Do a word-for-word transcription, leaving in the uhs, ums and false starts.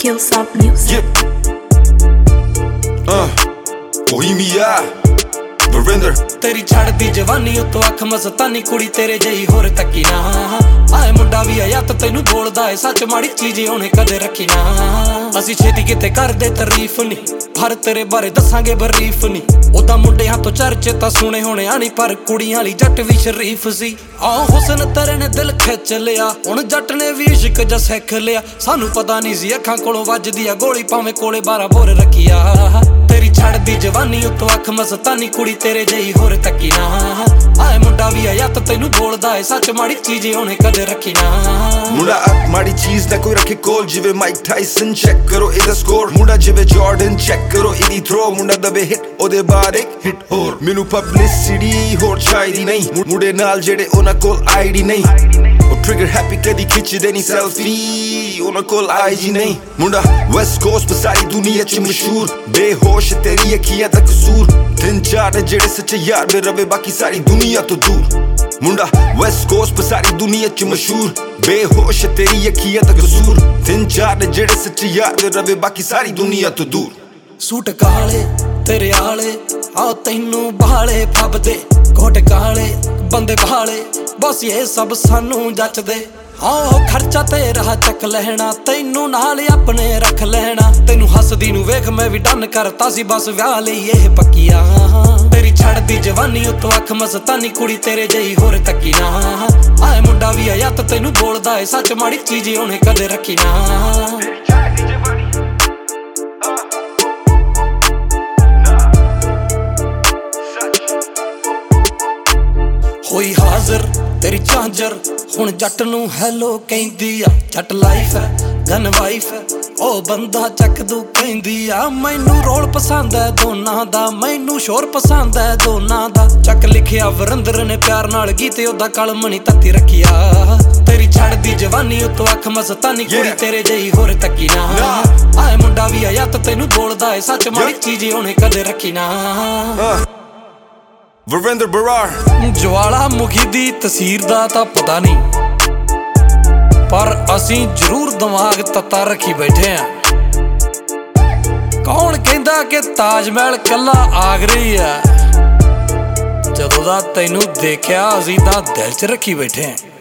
Skillsop Music. Yeah. Uh, Bohemia, Varinder. तेरी छड़दी जवानी उत्तो अख मस्तानी कुड़ी तेरे जही होर तकी ना आए मुंडा भी आया तो तेनू बोलदा है सच माड़ी चीज ओने कदे रखी ना असी छेती किते कर दे तारीफ नी पर तेरे बारे दसांगे बरीफ नी ओदा मुंडे हां तो चर्चे ता सुने होने आनी पर कुड़ियां वाली जट भी शरीफ सी आ हुस्न तेरे ने दिल खिच लिया हुण जट ने भी इश्क जा सिख लिया सानू पता नहीं सी अखां कोलों वजदी आ गोली भावें कोले बारह बोर रखिया तेरी छड़दी जवानी उत्तो अख मस्तानी कुड़ी तेरे जही होर तकी ना आए मुंडा भी आया तो तेनू बोलदा है सच माड़ी चीज ओने कदे रखी ना मुंडा अक माड़ी चीज ना कोई रखे कोल जिवे माइक टाइसन चेक करो इहदा स्कोर मुंडा जिवे जॉर्डन चेक करो इहदी थ्रो मुंडा दबे हिट ओदे बाद एक हिट होर मैनू पब्लिसिटी होर चाहिदी नहीं मुंडे नाल जेड़े ओना कोल आईडी नहीं ओ ट्रिगर हैप्पी कदी खिचदे नहीं सेल्फी ओना कोल आईजी नहीं मुंडा वेस्ट कोस्ट पर सारी दुनिया च मशहूर बेहोश तेरी अखियां दा कसूर तीन चार जेड़े सच्चे यार में रवे बाकी सारी दुनिया तो दूर मुंडा वेस्ट कोस्ट पर सारी दुनिया च मशहूर बेहोश तेरी अखियां दा कसूर तीन चार जेड़े सच्चे यार में रवे बाकी सारी दुनिया तो दूर सूट काले तेरे आले आ तैनू बहाले फबदे कोट काले बंदे बहाले बस ये सब सानू जचदे हाँ खर्चा तेरा चक लेना तैनू नाल अपने रख लेना तेनू हसदी नू वेख मैं भी डन करता सी बस व्याह लई एह पक्किया तेरी छड़दी जवानी उत्तो अख मस्तानी कुड़ी तेरे जही होर तकी ना आए मुंडा भी आया तो तेनू बोलदा है सच माड़ी चीज ओने कदे रखी ना होई हाज़र तेरी झांजर हुण जट नू हैलो कहंदी आ जट लाइफ है गन वाइफ है ओ बंदा चकदू कहंदी आ मैनू रोल पसंद है दोनां दा मैनू शोर पसंद है दोनां दा चक लिखिया वरिंदर ने प्यार नाल गीत ओदा कलम नी तत्ती रखिया तेरी छड़दी जवानी उत्तो अख मस्तानी कुड़ी तेरे जही होर तकी ना आए मुंडा भी आया तो तेनू बोलदा है सच माड़ी चीज ओने कदे रखी ना Varinder Barar ज्वाला मुखी दी तसीर दा तां पता नहीं पर असीं जरूर दिमाग तत्ता रखी बैठे हैं कौन कहंदा कि ताजमहल कल्ला आगरा ही है जदों दा तैनू देखिया असीं तां दिल च रखी बैठे हैं।